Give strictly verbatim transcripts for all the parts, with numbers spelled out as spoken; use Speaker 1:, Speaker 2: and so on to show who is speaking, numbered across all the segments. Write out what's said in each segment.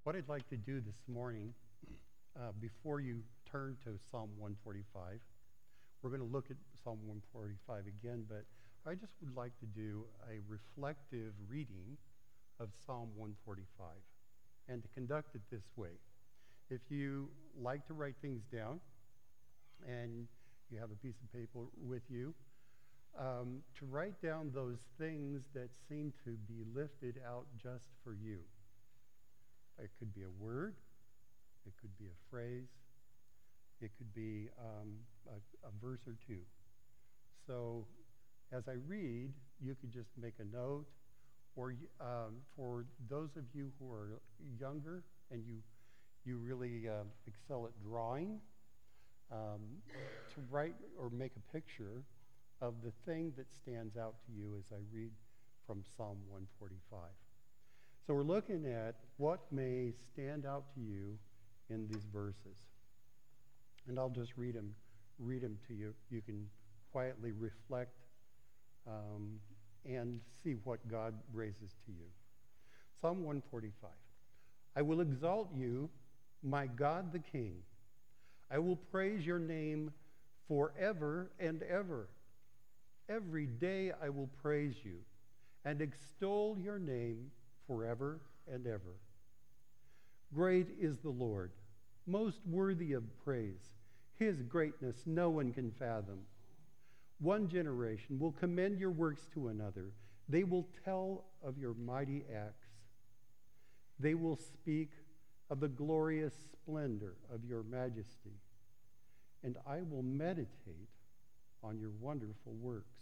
Speaker 1: What I'd like to do this morning, uh, before you turn to Psalm one forty-five, we're going to look at Psalm one forty-five again, but I just would like to do a reflective reading of Psalm one forty-five and to conduct it this way. If you like to write things down and you have a piece of paper with you, um, to write down those things that seem to be lifted out just for you. It could be a word, it could be a phrase, it could be um, a, a verse or two. So as I read, you could just make a note, or um, for those of you who are younger and you you really uh, excel at drawing, um, to write or make a picture of the thing that stands out to you as I read from Psalm one forty-five. So we're looking at what may stand out to you in these verses. And I'll just read them, read them to you. You can quietly reflect um, and see what God raises to you. Psalm one forty-five. I will exalt you, my God the King. I will praise your name forever and ever. Every day I will praise you and extol your name forever and ever. Great is the Lord, most worthy of praise. His greatness no one can fathom. One generation will commend your works to another. They will tell of your mighty acts. They will speak of the glorious splendor of your majesty. And I will meditate on your wonderful works.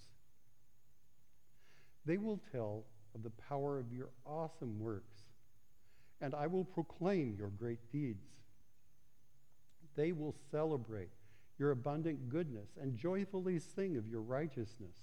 Speaker 1: They will tell of the power of your awesome works, and I will proclaim your great deeds. They will celebrate your abundant goodness and joyfully sing of your righteousness.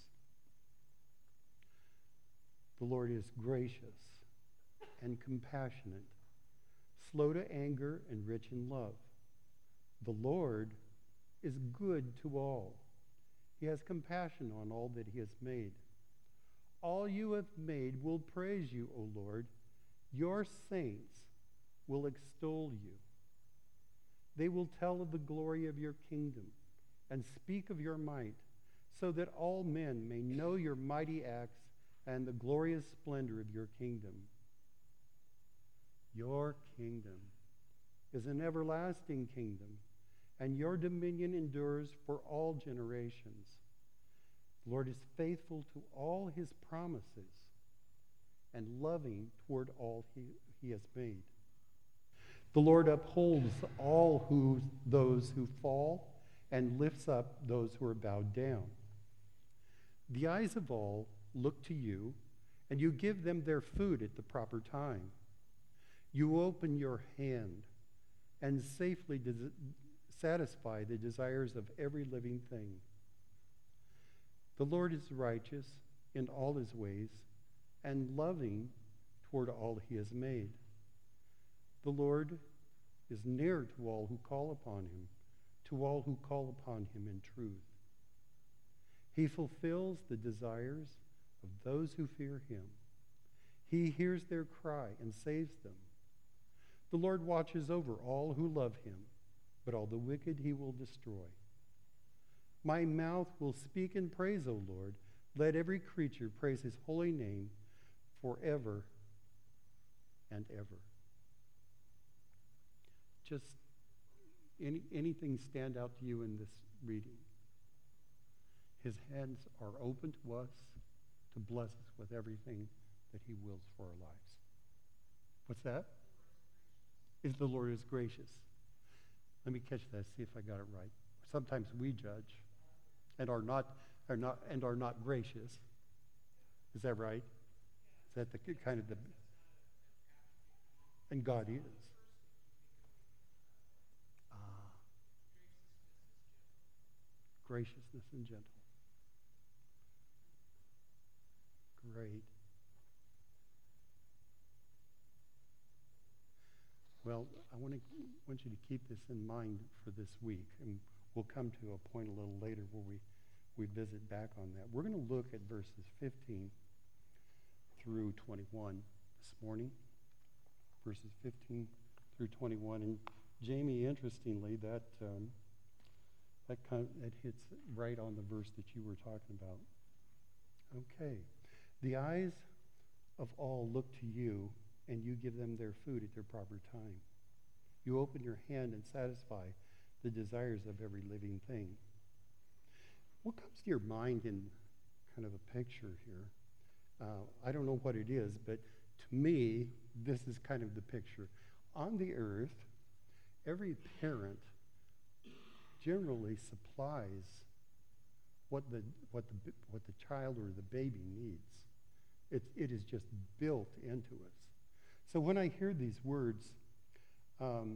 Speaker 1: The Lord is gracious and compassionate, slow to anger and rich in love. The Lord is good to all. He has compassion on all that he has made. All you have made will praise you, O Lord. Your saints will extol you. They will tell of the glory of your kingdom and speak of your might, so that all men may know your mighty acts and the glorious splendor of your kingdom. Your kingdom is an everlasting kingdom, and your dominion endures for all generations. The Lord is faithful to all his promises and loving toward all he, he has made. The Lord upholds all who, those who fall and lifts up those who are bowed down. The eyes of all look to you, and you give them their food at the proper time. You open your hand and safely des- satisfy the desires of every living thing. The Lord is righteous in all his ways and loving toward all he has made. The Lord is near to all who call upon him, to all who call upon him in truth. He fulfills the desires of those who fear him. He hears their cry and saves them. The Lord watches over all who love him, but all the wicked he will destroy. My mouth will speak in praise, O Lord. Let every creature praise his holy name forever and ever. Just any, anything stand out to you in this reading? His hands are open to us to bless us with everything that he wills for our lives. What's that? Is the Lord is gracious. Let me catch that, see if I got it right. Sometimes we judge and are not are not and are not gracious. Is that right? Is that the kind of the and God is. Ah. Graciousness and gentle. Great. Well, I want to want you to keep this in mind for this week, and we'll come to a point a little later where we, we visit back on that. We're going to look at verses fifteen through twenty-one this morning. Verses fifteen through twenty-one. And Jamie, interestingly, that um, that kind of, that hits right on the verse that you were talking about. Okay. The eyes of all look to you, and you give them their food at their proper time. You open your hand and satisfy the desires of every living thing. What comes to your mind in kind of a picture here? Uh, I don't know what it is, but to me, this is kind of the picture. On the earth, every parent generally supplies what the what the what the child or the baby needs. It it is just built into us. So when I hear these words, um,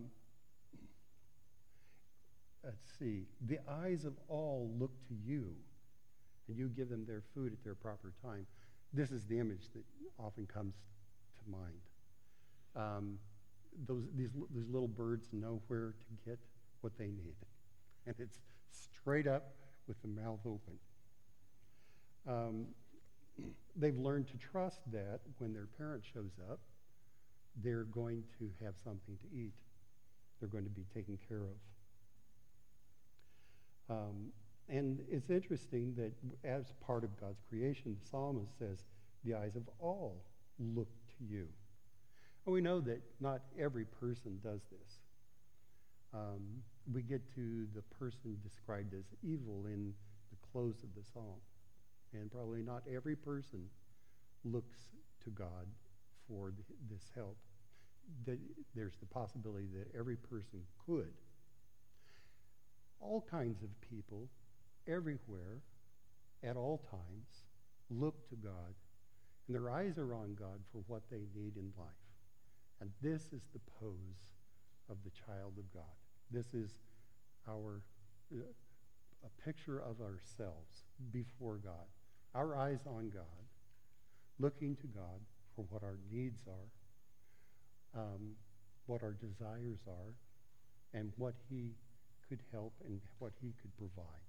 Speaker 1: let's see, the eyes of all look to you, and you give them their food at their proper time. This is the image that often comes to mind. Um, those these these little birds know where to get what they need, and it's straight up with the mouth open. Um, they've learned to trust that when their parent shows up, they're going to have something to eat. They're going to be taken care of. Um, and it's interesting that as part of God's creation, the psalmist says, the eyes of all look to you. And we know that not every person does this. Um, we get to the person described as evil in the close of the psalm. And probably not every person looks to God for the, this help. That there's the possibility that every person could. All kinds of people, everywhere, at all times, look to God. And their eyes are on God for what they need in life. And this is the pose of the child of God. This is our uh, a picture of ourselves before God. Our eyes on God, looking to God for what our needs are, um, what our desires are, and what he could help and what he could provide.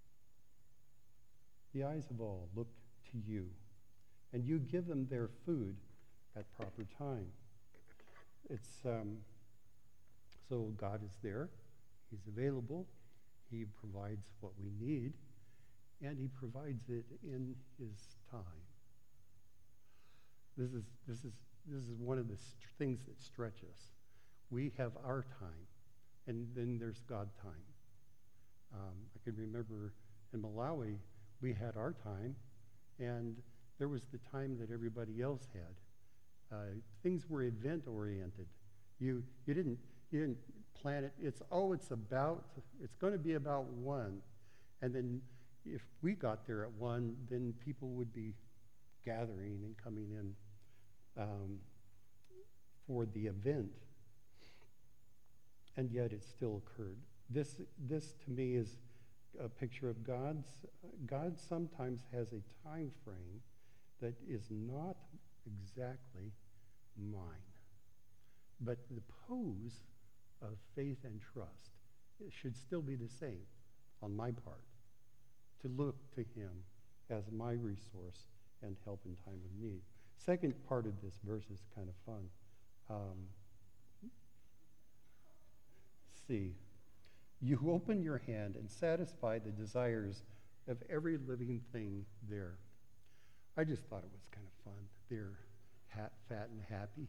Speaker 1: The eyes of all look to you, and you give them their food at proper time. It's um, so God is there. He's available. He provides what we need, and he provides it in his time. This is this is this is one of the st- things that stretch us. We have our time, and then there's God time. Um, I can remember in Malawi, we had our time, and there was the time that everybody else had. Uh, things were event-oriented. You you didn't you didn't plan it. It's oh, it's about it's going to be about one, and then if we got there at one, then people would be gathering and coming in um, for the event, and yet it still occurred. This this to me is a picture of God's. God sometimes has a time frame that is not exactly mine, but the pose of faith and trust it should still be the same on my part, to look to him as my resource and help in time of need. Second part of this verse is kind of fun. Um, see, you open your hand and satisfy the desires of every living thing there. I just thought it was kind of fun. They're hat, fat and happy.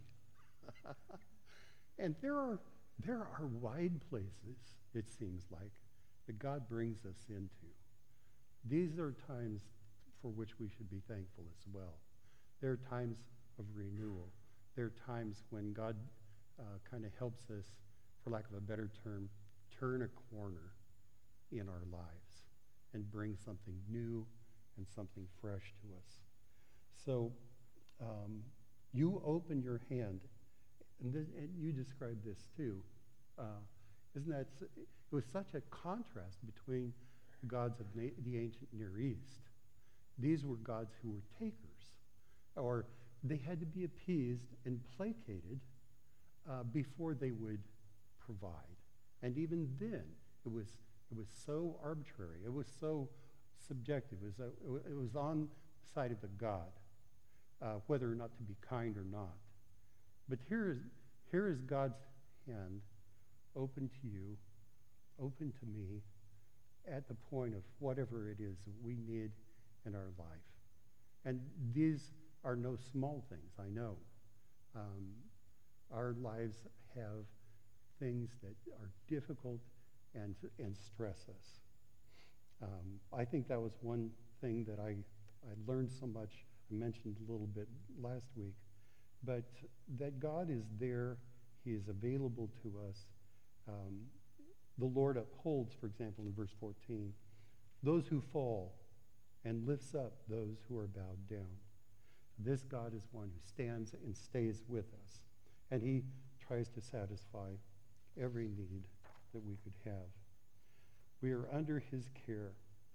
Speaker 1: And there are there are wide places, it seems like, that God brings us into. These are times for which we should be thankful as well. There are times of renewal. There are times when God uh, kind of helps us, for lack of a better term, turn a corner in our lives and bring something new and something fresh to us. So um, you open your hand, and, th- and you described this too. Uh, isn't that, it was such a contrast between the gods of na- the ancient Near East. These were gods who were takers, or they had to be appeased and placated uh, before they would provide. And even then, it was it was so arbitrary. It was so subjective. It was, a, it was on the side of the god, uh, whether or not to be kind or not. But here is here is God's hand open to you, open to me, at the point of whatever it is that we need in our life. And these are no small things, I know. Um, our lives have things that are difficult and, and stress us. Um, I think that was one thing that I, I learned so much. I mentioned a little bit last week, but that God is there. He is available to us. Um, the Lord upholds, for example, in verse fourteen, those who fall and lifts up those who are bowed down. This God is one who stands and stays with us, and he tries to satisfy every need that we could have. We are under his care.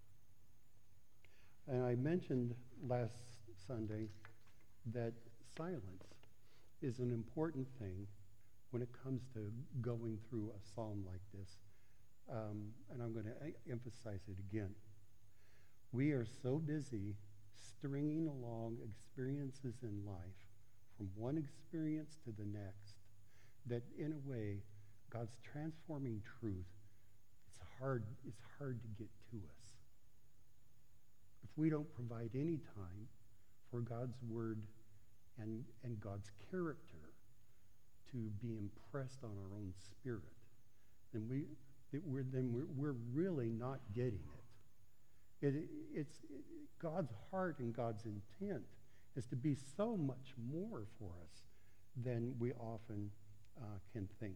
Speaker 1: And I mentioned last Sunday that silence is an important thing when it comes to going through a psalm like this. Um, and I'm going to emphasize it again. We are so busy stringing along experiences in life from one experience to the next that in a way God's transforming truth, it's hard, it's hard to get to us. If we don't provide any time for God's word and, and God's character to be impressed on our own spirit, then, we, that we're, then we're, we're really not getting it. It, it's it, God's heart and God's intent is to be so much more for us than we often uh, can think.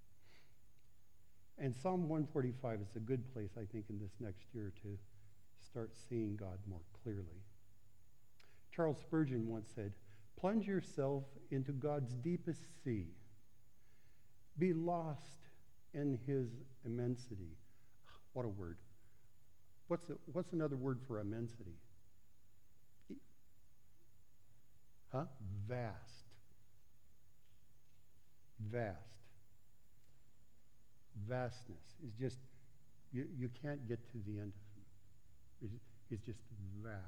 Speaker 1: And Psalm one forty-five is a good place, I think, in this next year to start seeing God more clearly. Charles Spurgeon once said, "Plunge yourself into God's deepest sea. Be lost in his immensity." What a word. What's, a, what's another word for immensity? Huh? Vast. Vast. Vastness is just, you, you can't get to the end of it. It's just vast.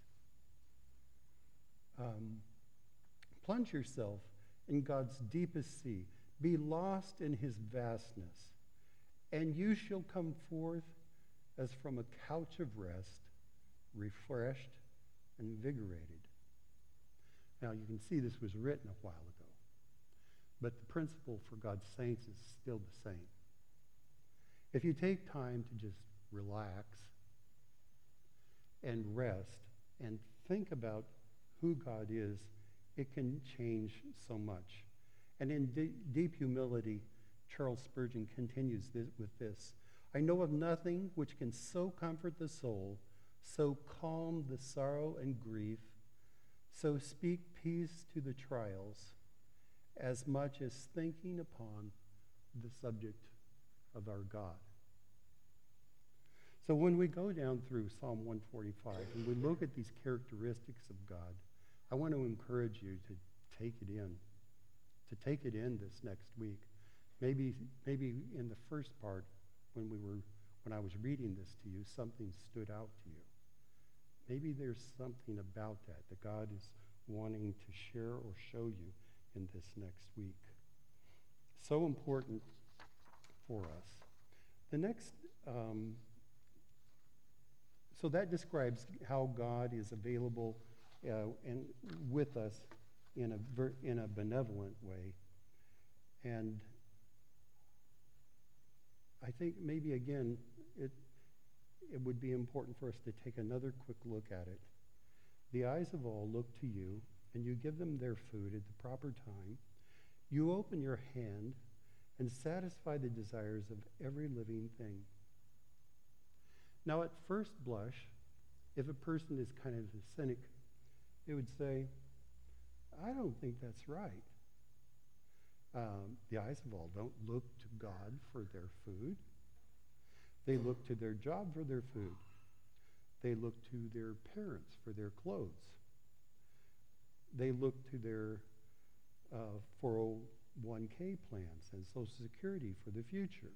Speaker 1: Um, plunge yourself in God's deepest sea. Be lost in his vastness, and you shall come forth as from a couch of rest, refreshed and invigorated. Now, you can see this was written a while ago, but the principle for God's saints is still the same. If you take time to just relax and rest and think about who God is, it can change so much. And in d- deep humility, Charles Spurgeon continues this, with this. "I know of nothing which can so comfort the soul, so calm the sorrow and grief, so speak peace to the trials, as much as thinking upon the subject of our God." So when we go down through Psalm one forty-five and we look at these characteristics of God, I want to encourage you to take it in, to take it in this next week. Maybe, maybe in the first part, when we were, when I was reading this to you, something stood out to you. Maybe there's something about that that God is wanting to share or show you in this next week. So important for us. The next, um, so that describes how God is available uh, and with us in a ver- in a benevolent way. And I think maybe again it it would be important for us to take another quick look at it. The eyes of all look to you, and you give them their food at the proper time. You open your hand and satisfy the desires of every living thing. Now, at first blush, if a person is kind of a cynic, they would say, "I don't think that's right." Um, the eyes of all don't look to God for their food. They look to their job for their food. They look to their parents for their clothes. They look to their uh, four oh one k plans and Social Security for the future.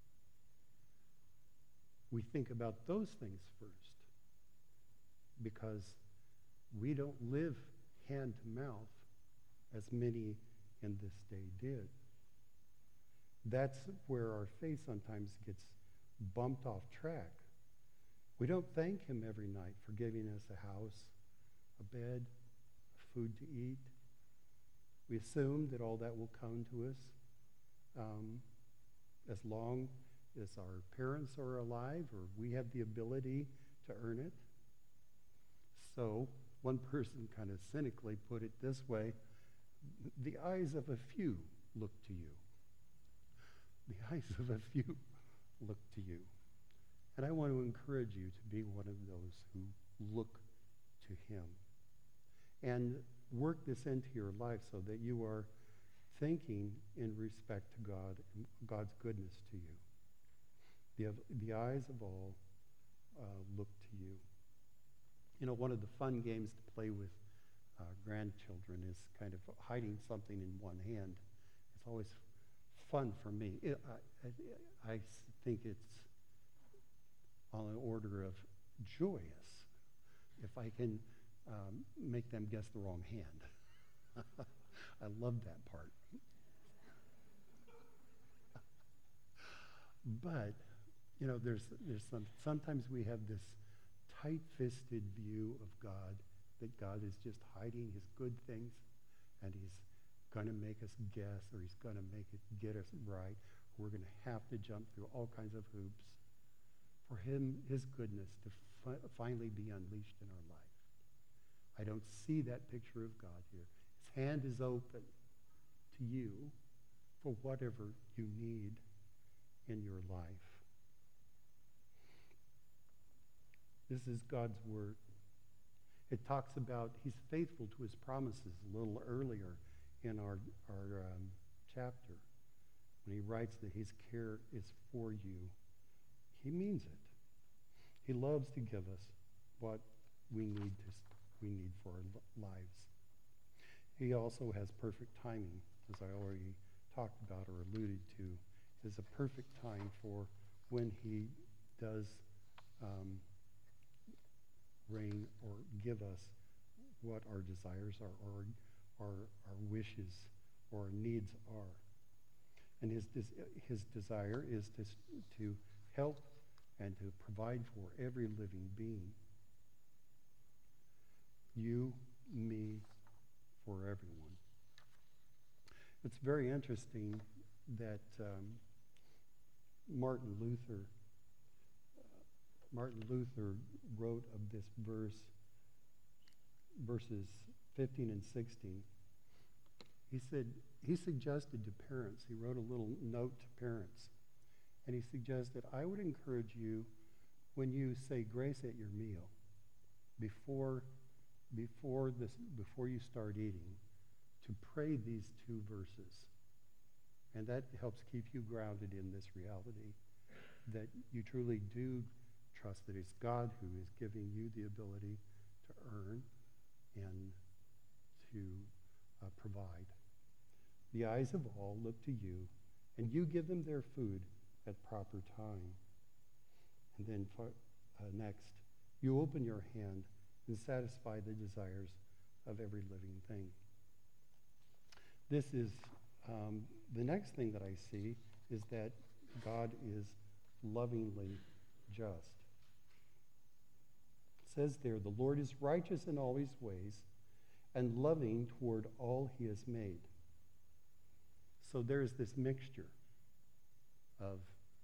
Speaker 1: We think about those things first because we don't live hand to mouth as many in this day did. That's where our faith sometimes gets bumped off track. We don't thank him every night for giving us a house, a bed, food to eat. We assume that all that will come to us um, as long as our parents are alive or we have the ability to earn it. So one person kind of cynically put it this way: the eyes of a few look to you. The eyes of a few look to you. And I want to encourage you to be one of those who look to him. And work this into your life so that you are thinking in respect to God and God's goodness to you. The, the eyes of all uh, look to you. You know, one of the fun games to play with uh, grandchildren is kind of hiding something in one hand. It's always fun for me. It, I, I, I think it's on the order of joyous if I can um, make them guess the wrong hand. I love that part. But, you know, there's there's some, sometimes we have this tight-fisted view of God, that God is just hiding his good things, and he's going to make us guess, or he's going to make it get us right. We're going to have to jump through all kinds of hoops for him, his goodness, to fi- finally be unleashed in our life. I don't see that picture of God here. His hand is open to you for whatever you need in your life. This is God's word. It talks about he's faithful to his promises a little earlier in our, our um, chapter. When he writes that his care is for you, he means it. He loves to give us what we need to we need for our lives. He also has perfect timing, as I already talked about or alluded to. There's a perfect time for when he does um, reign or give us what our desires are, or our, our wishes or our needs are. And his, des- his desire is to, to help and to provide for every living being. You, me, for everyone. It's very interesting that um, Martin Luther, uh, Martin Luther wrote of this verse, verses fifteen and sixteen. He said, he suggested to parents, he wrote a little note to parents, and he suggested, I would encourage you, when you say grace at your meal, before, before, this, before you start eating, to pray these two verses. And that helps keep you grounded in this reality, that you truly do trust that it's God who is giving you the ability to earn and to uh, provide. The eyes of all look to you, and you give them their food at proper time. And then for, uh, next, you open your hand and satisfy the desires of every living thing. This is, um, the next thing that I see is that God is lovingly just. It says there, the Lord is righteous in all his ways and loving toward all he has made. So there's this mixture of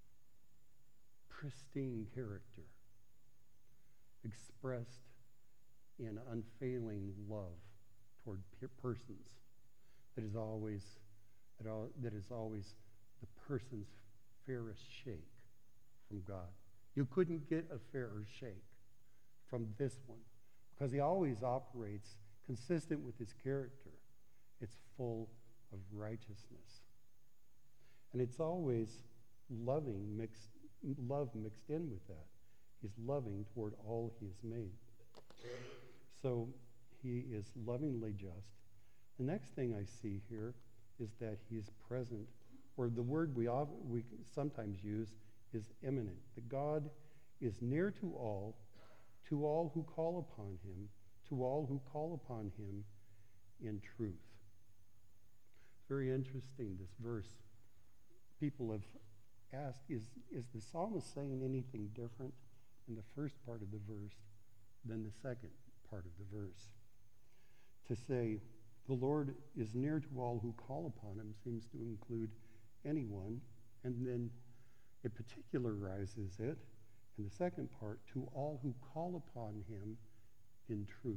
Speaker 1: pristine character expressed in unfailing love toward pe- persons that is always that, all, that is always the person's fairest shake from God. You couldn't get a fairer shake from this one because he always operates consistent with his character. It's full of righteousness. And it's always loving mixed love mixed in with that. He's loving toward all he has made. So he is lovingly just. The next thing I see here is that he is present, or the word we, often, we sometimes use is imminent. That God is near to all, to all who call upon him, to all who call upon him in truth. Very interesting, this verse, people have asked, is, is the psalmist saying anything different in the first part of the verse than the second part of the verse? To say, the Lord is near to all who call upon him seems to include anyone, and then it particularizes it in the second part, to all who call upon him in truth.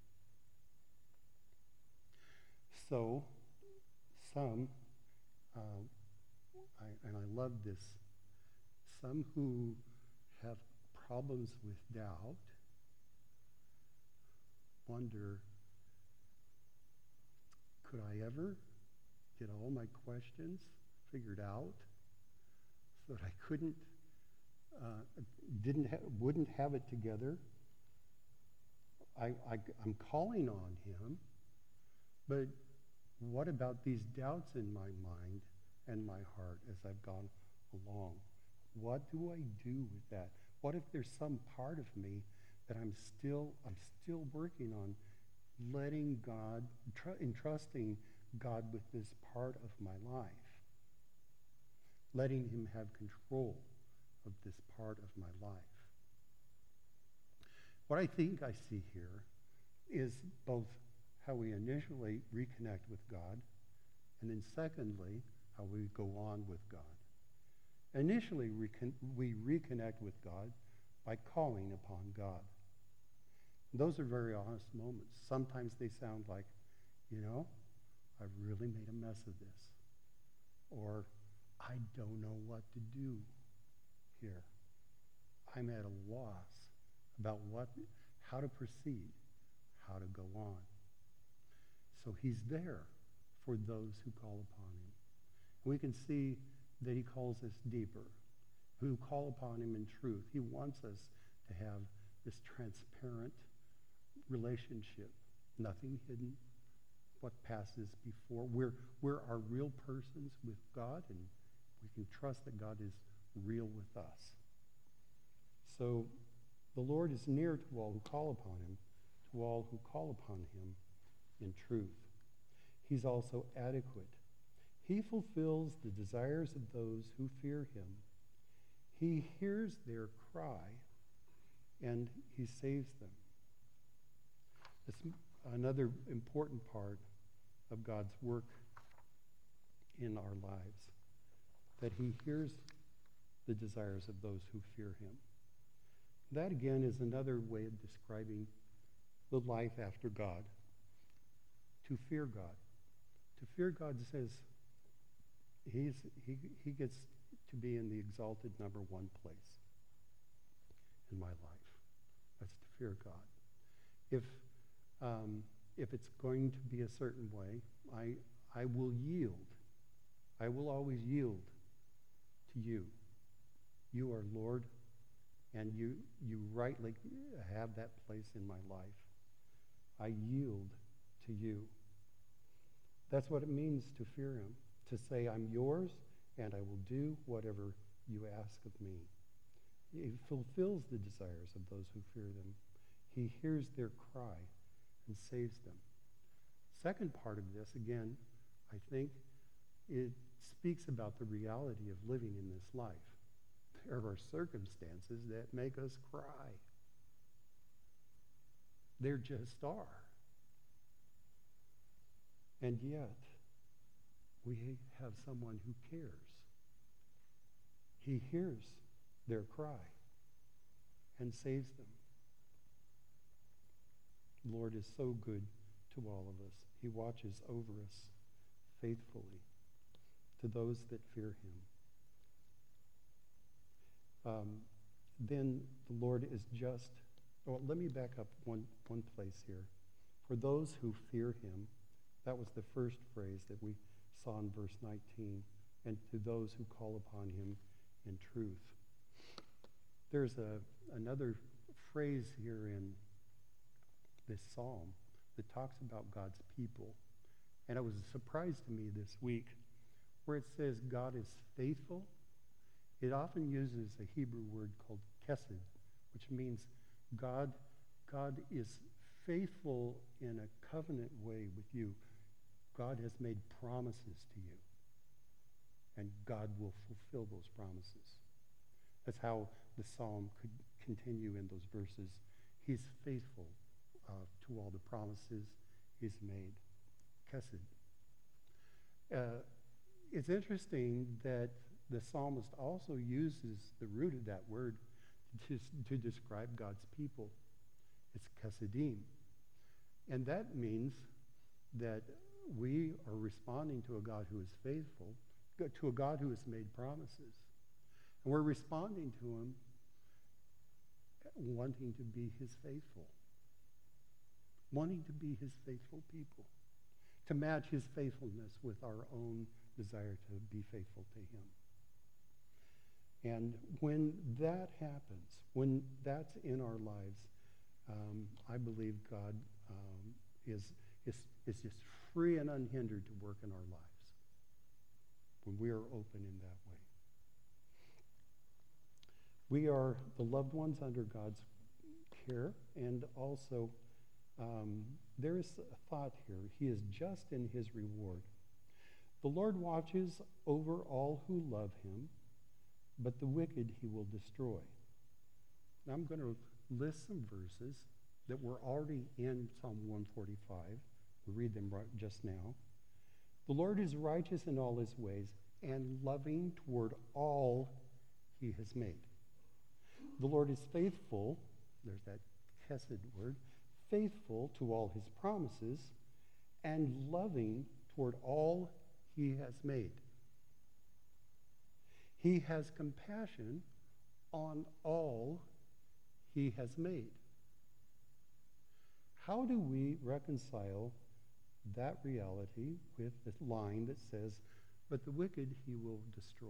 Speaker 1: So, some, uh, I, and I love this, some who have problems with doubt wonder, could I ever get all my questions figured out so that I couldn't, uh, didn't, ha- wouldn't have it together? I, I, I'm calling on him, but what about these doubts in my mind and my heart as I've gone along? What do I do with that? What if there's some part of me that I'm still, I'm still working on letting God, tr- entrusting God with this part of my life, letting him have control of this part of my life? What I think I see here is both how we initially reconnect with God, and then secondly, how we go on with God. Initially, we, con- we reconnect with God by calling upon God. Those are very honest moments. Sometimes they sound like, you know, I've really made a mess of this. Or, I don't know what to do here. I'm at a loss about what, how to proceed, how to go on. So he's there for those who call upon him. We can see that he calls us deeper, who call upon him in truth. He wants us to have this transparent relationship, nothing hidden, what passes before. We're, we're our real persons with God, and we can trust that God is real with us. So the Lord is near to all who call upon him, to all who call upon him in truth. He's also adequate. He fulfills the desires of those who fear him. He hears their cry, and he saves them. It's another important part of God's work in our lives, that he hears the desires of those who fear him. That, again, is another way of describing the life after God. To fear God. To fear God says he's, he, he gets to be in the exalted number one place in my life. That's to fear God. If, um, if it's going to be a certain way, I, I will yield. I will always yield to you. You are Lord, and you, you rightly have that place in my life. I yield to you. That's what it means to fear him, to say, I'm yours, and I will do whatever you ask of me. He fulfills the desires of those who fear them. He hears their cry and saves them. Second part of this, again, I think it speaks about the reality of living in this life. There are circumstances that make us cry. There just are. And yet, we have someone who cares. He hears their cry and saves them. The Lord is so good to all of us. He watches over us faithfully to those that fear him. Um, then the Lord is just. Well, let me back up one, one place here. For those who fear him, that was the first phrase that we saw in verse nineteen, and to those who call upon him in truth. There's a, another phrase here in this psalm that talks about God's people. And it was a surprise to me this week where it says God is faithful. It often uses a Hebrew word called kesed, which means God, God is faithful in a covenant way with you. God has made promises to you. and God will fulfill those promises. That's how the psalm could continue in those verses. He's faithful uh, to all the promises he's made. Chesed. Uh, it's interesting that the psalmist also uses the root of that word to, to describe God's people. It's chesedim. And that means that we are responding to a God who is faithful, to a God who has made promises. And we're responding to him wanting to be his faithful, wanting to be his faithful people, to match his faithfulness with our own desire to be faithful to him. And when that happens, when that's in our lives, um, I believe God um, is, is, is just free and unhindered to work in our lives when we are open in that way. We are the loved ones under God's care, and also um, there is a thought here. He is just in his reward. The Lord watches over all who love him, but the wicked he will destroy. Now I'm going to list some verses that were already in Psalm one forty-five. We'll read them right just now. The Lord is righteous in all his ways and loving toward all he has made. The Lord is faithful, there's that chesed word, faithful to all his promises and loving toward all he has made. He has compassion on all he has made. How do we reconcile that reality with the line that says, but the wicked he will destroy?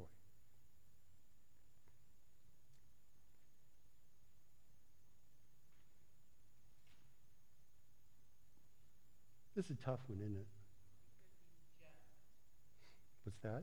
Speaker 1: This is a tough one, isn't it? What's that?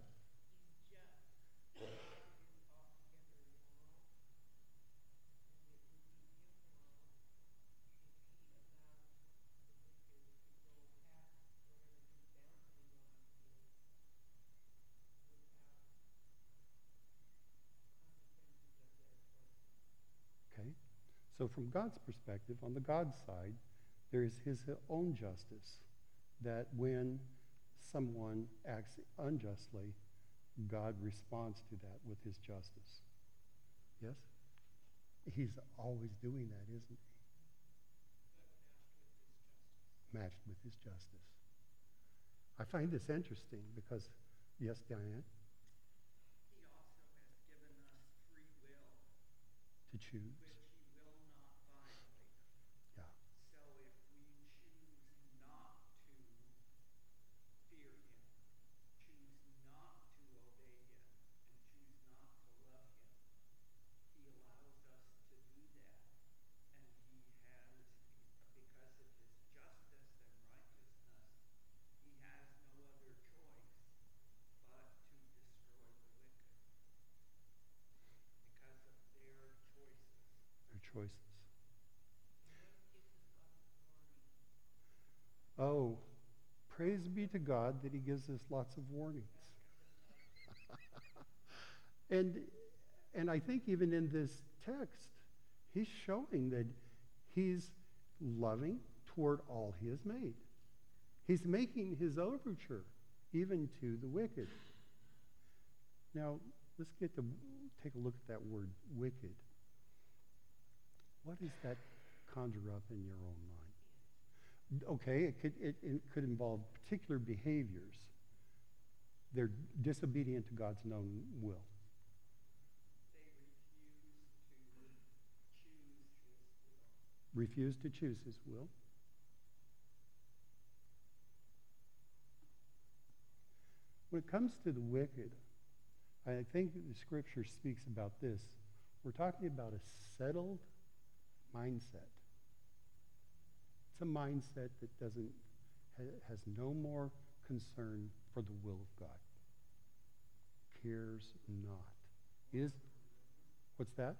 Speaker 1: Okay. So from God's perspective, on the God side, there is his own justice, that when someone acts unjustly, God responds to that with his justice. Yes? He's always doing that, isn't he? Matched with his justice. I find this interesting because, yes, Diane?
Speaker 2: He also has given us free will.
Speaker 1: To choose.
Speaker 2: Which he will not violate.
Speaker 1: Yeah.
Speaker 2: So if we choose not to fear him, choose not to obey him, and choose not to love him, he allows us to do that. And he has, because of his justice and righteousness, he has no other choice but to destroy the wicked because of their choices.
Speaker 1: Their choices. Oh, praise be to God that he gives us lots of warnings. and and I think even in this text, he's showing that he's loving toward all he has made. He's making his overture even to the wicked. Now, let's get to take a look at that word wicked. What does that conjure up in your own mind? Okay, it could, it, it could involve particular behaviors. They're disobedient to God's known will.
Speaker 2: They refuse to choose his will.
Speaker 1: Refuse to choose his will. When it comes to the wicked, I think the scripture speaks about this. We're talking about a settled mindset. It's a mindset that doesn't ha- has no more concern for the will of God. Cares not. Is what's that?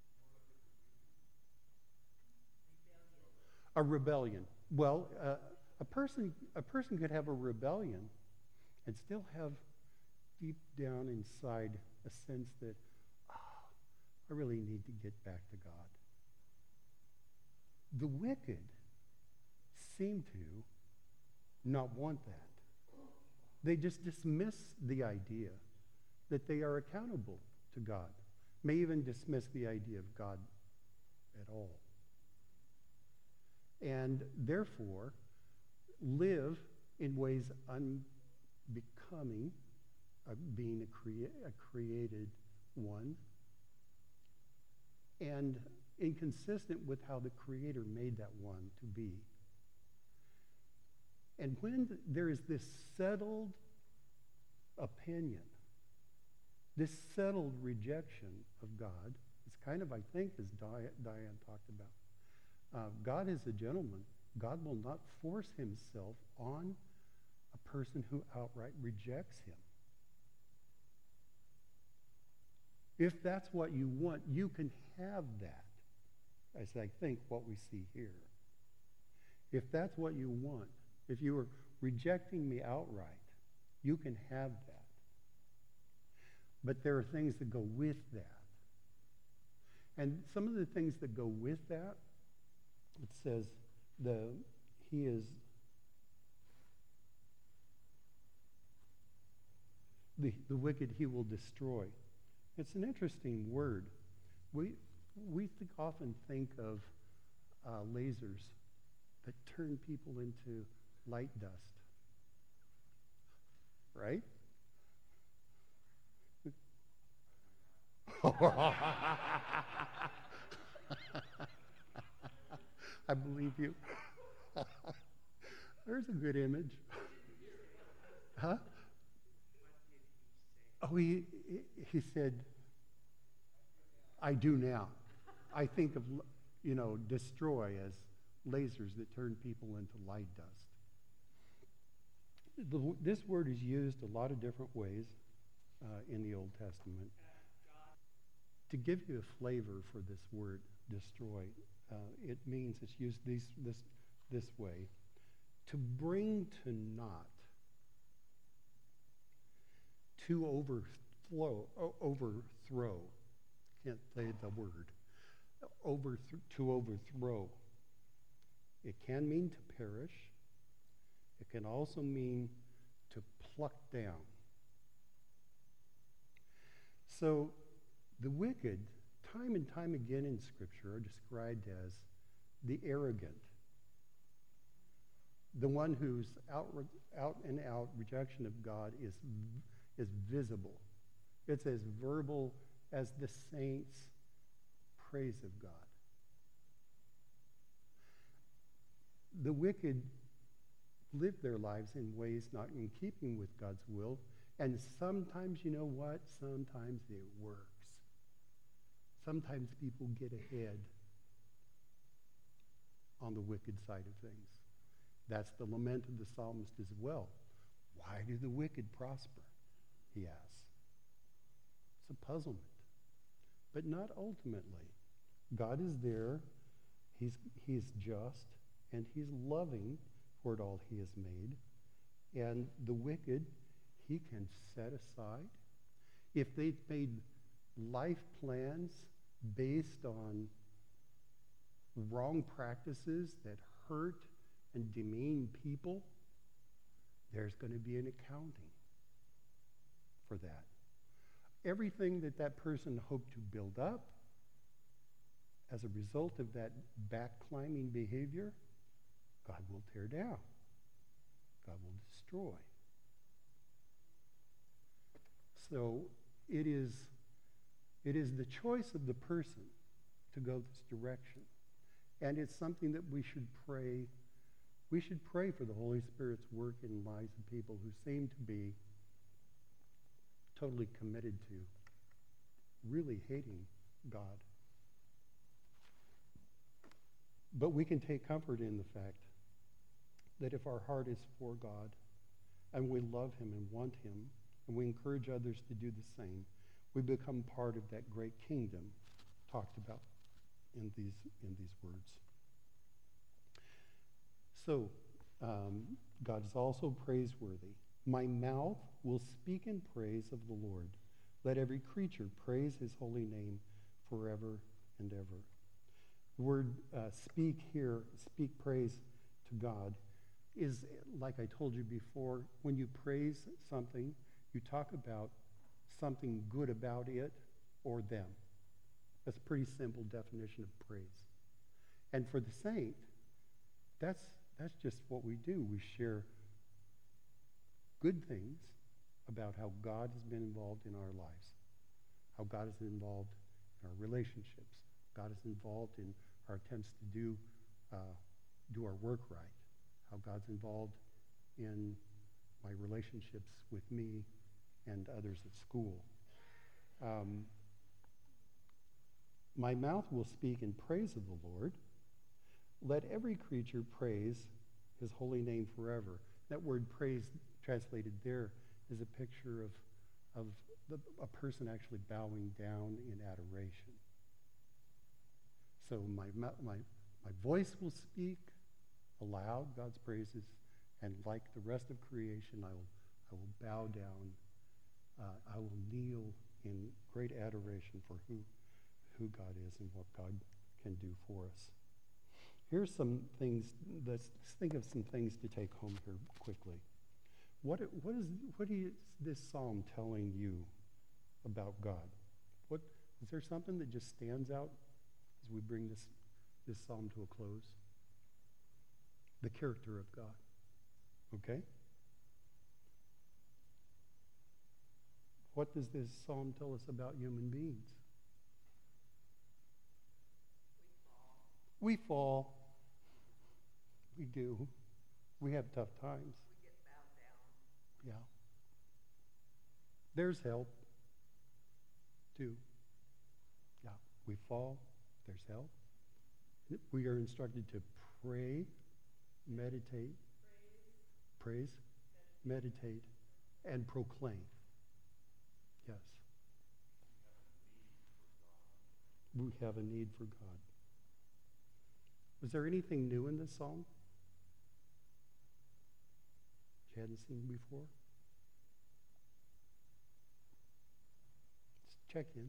Speaker 1: A rebellion. Well, uh, a person a person could have a rebellion and still have deep down inside a sense that, oh, I really need to get back to God. The wicked seem to not want that. They just dismiss the idea that they are accountable to God, may even dismiss the idea of God at all. And therefore, live in ways unbecoming of being a, crea- a created one, and inconsistent with how the Creator made that one to be. And when there is this settled opinion, this settled rejection of God, it's kind of, I think, as Diane, Diane talked about, uh, God is a gentleman. God will not force himself on a person who outright rejects him. If that's what you want, you can have that, as I think what we see here. If that's what you want, if you are rejecting me outright, you can have that. But there are things that go with that. And some of the things that go with that, it says the he is the, the wicked he will destroy. It's an interesting word. We we think, often think of uh, lasers that turn people into light dust, right? I believe you. There's a good image. Huh? Oh, he, he said, I do now. I think of, you know, destroy as lasers that turn people into light dust. The, this word is used a lot of different ways uh, in the Old Testament. To give you a flavor for this word, destroy, uh, it means it's used these, this, this way, to bring to naught, to overthrow, overthrow, can't say the word, over, to overthrow. It can mean to perish. It can also mean to pluck down. So the wicked, time and time again in Scripture, are described as the arrogant, the one whose out, out and out rejection of God is, is visible. It's as verbal as the saints' praise of God. The wicked live their lives in ways not in keeping with God's will, and sometimes, you know what? Sometimes it works. Sometimes people get ahead on the wicked side of things. That's the lament of the psalmist as well. Why do the wicked prosper? He asks. It's a puzzlement. But not ultimately. God is there. He's, he's just, and he's loving toward all he has made. And the wicked, he can set aside. If they've made life plans based on wrong practices that hurt and demean people, there's going to be an accounting for that. Everything that that person hoped to build up as a result of that back-climbing behavior, God will tear down. God will destroy. So it is, it is the choice of the person to go this direction. And it's something that we should pray. We should pray for the Holy Spirit's work in the lives of people who seem to be totally committed to really hating God. But we can take comfort in the fact that if our heart is for God and we love him and want him and we encourage others to do the same, we become part of that great kingdom talked about in these, in these words. So, um, God is also praiseworthy. My mouth will speak in praise of the Lord. Let every creature praise his holy name forever and ever. The word uh, speak here, speak praise to God, is, like I told you before, when you praise something, you talk about something good about it or them. That's a pretty simple definition of praise. And for the saint, that's, that's just what we do. We share good things about how God has been involved in our lives, how God is involved in our relationships, God is involved in our attempts to do, uh, do our work right, how God's involved in my relationships with me and others at school. Um, my mouth will speak in praise of the Lord. Let every creature praise his holy name forever. That word praise translated there is a picture of, of the, a person actually bowing down in adoration. So my, my, my voice will speak aloud God's praises, and like the rest of creation, I will, I will bow down. Uh, I will kneel in great adoration for who, who God is and what God can do for us. Here's some things, let's think of some things to take home here quickly. What, what, is, what is this psalm telling you about God? What, is there something that just stands out as we bring this, this psalm to a close? The character of God, okay? What does this psalm tell us about human beings? We fall. We do. We have tough times.
Speaker 3: We get bowed down.
Speaker 1: Yeah. There's help, too. Yeah, we fall. There's help. We are instructed to pray, meditate, praise, meditate, and proclaim. Yes. We have a need for God. Was there anything new in this psalm that you hadn't seen before? Let's check in.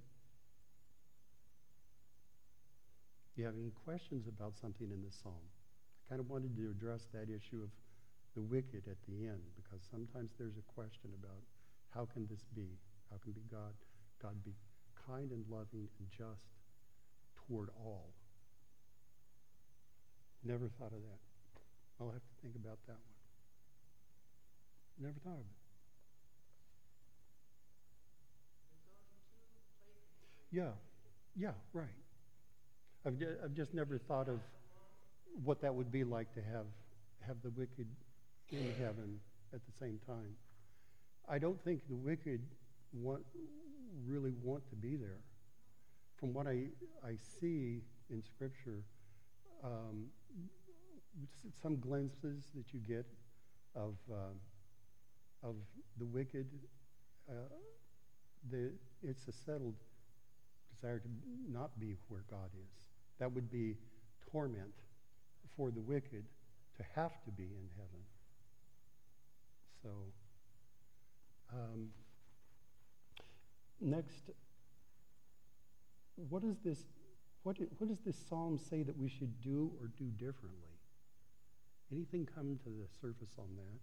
Speaker 1: Do you have any questions about something in this psalm? I kind of wanted to address that issue of the wicked at the end, because sometimes there's a question about how can this be? How can be God, God be kind and loving and just toward all? Never thought of that. I'll have to think about that one. Never thought of it. Yeah, yeah, right. I've, ju- I've just never thought of what that would be like to have, have the wicked in heaven at the same time. I don't think the wicked want, really want to be there. From what I, I see in Scripture, um, some glimpses that you get of, um, of the wicked, uh, the, it's a settled desire to not be where God is. That would be torment for the wicked to have to be in heaven. So, um, next, what is this, what, what does this psalm say that we should do or do differently? Anything come to the surface on that?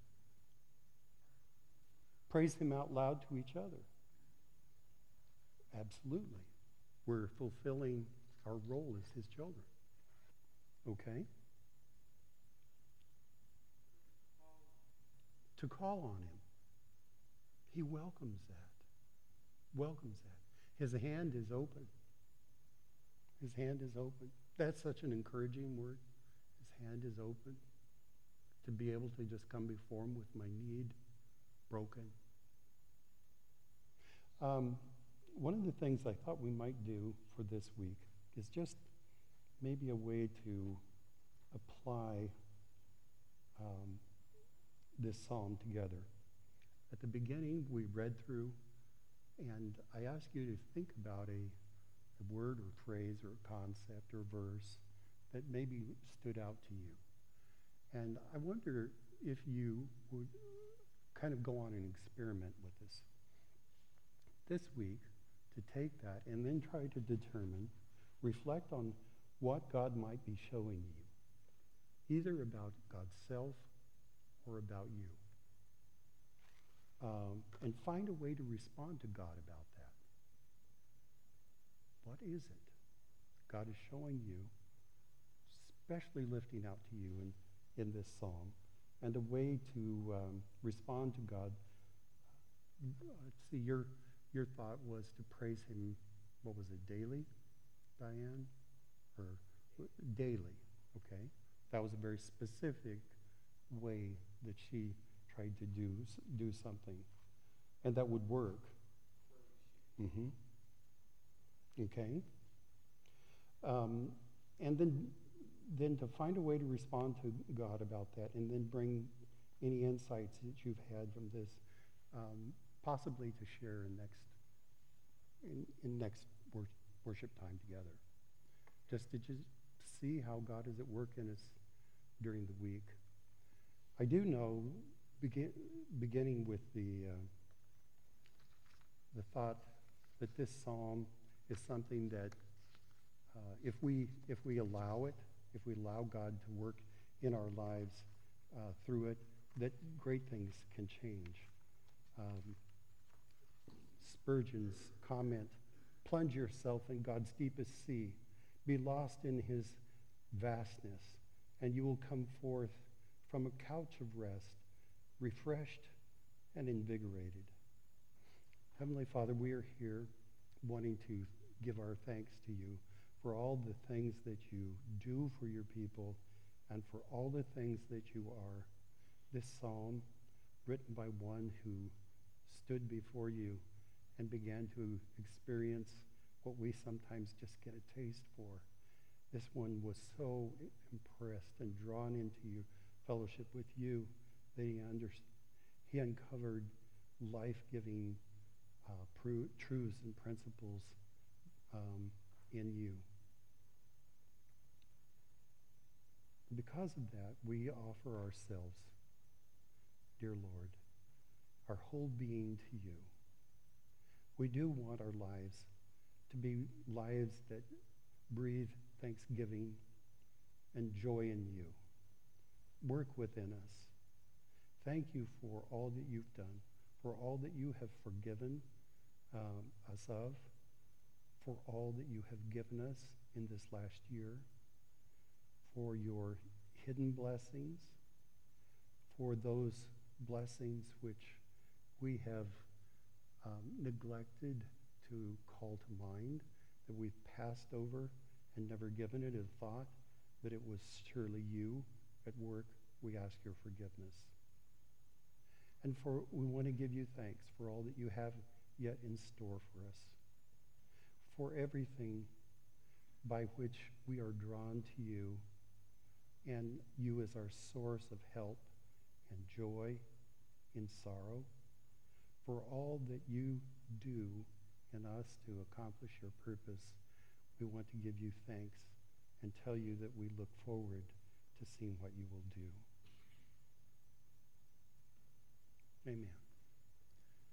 Speaker 1: Praise him out loud to each other. Absolutely. We're fulfilling our role as his children. Okay? To call on him. He welcomes that. Welcomes that. His hand is open. His hand is open. That's such an encouraging word. His hand is open. To be able to just come before him with my need broken. Um, one of the things I thought we might do for this week is just maybe a way to apply um, this psalm together. At the beginning, we read through, and I asked you to think about a, a word or phrase or concept or verse that maybe stood out to you. And I wonder if you would kind of go on an experiment with this. This week, to take that and then try to determine, reflect on what God might be showing you, either about God's self or about you. Um, and find a way to respond to God about that. What is it God is showing you, especially lifting out to you in, in this psalm, and a way to um, respond to God? Uh, let's see, your, your thought was to praise him, what was it, daily, Diane? Or daily, okay? That was a very specific way that she tried to do do something, and that would work. Mm-hmm. Okay. Um, and then, then to find a way to respond to God about that, and then bring any insights that you've had from this, um, possibly to share in next in, in next wor- worship time together. Just to just see how God is at work in us during the week. I do know, begin, beginning with the uh, the thought that this psalm is something that uh, if we if we allow it, if we allow God to work in our lives uh, through it, that great things can change. Um, Spurgeon's comment, plunge yourself in God's deepest sea, be lost in his vastness, and you will come forth from a couch of rest, refreshed and invigorated. Heavenly Father, we are here wanting to give our thanks to you for all the things that you do for your people and for all the things that you are. This psalm, written by one who stood before you and began to experience what we sometimes just get a taste for. This one was so impressed and drawn into your fellowship with you that he, under, he uncovered life-giving uh, pru- truths and principles um, in you. Because of that, we offer ourselves, dear Lord, our whole being to you. We do want our lives to be lives that breathe thanksgiving and joy in you. Work within us. Thank you for all that you've done, for all that you have forgiven um, us of, for all that you have given us in this last year, for your hidden blessings, for those blessings which we have um, neglected to call to mind, that we've passed over and never given it a thought, that it was surely you at work. We ask your forgiveness. And for we want to give you thanks for all that you have yet in store for us, for everything by which we are drawn to you, and you as our source of help and joy in sorrow, for all that you do in us to accomplish your purpose. We want to give you thanks and tell you that we look forward to seeing what you will do. Amen.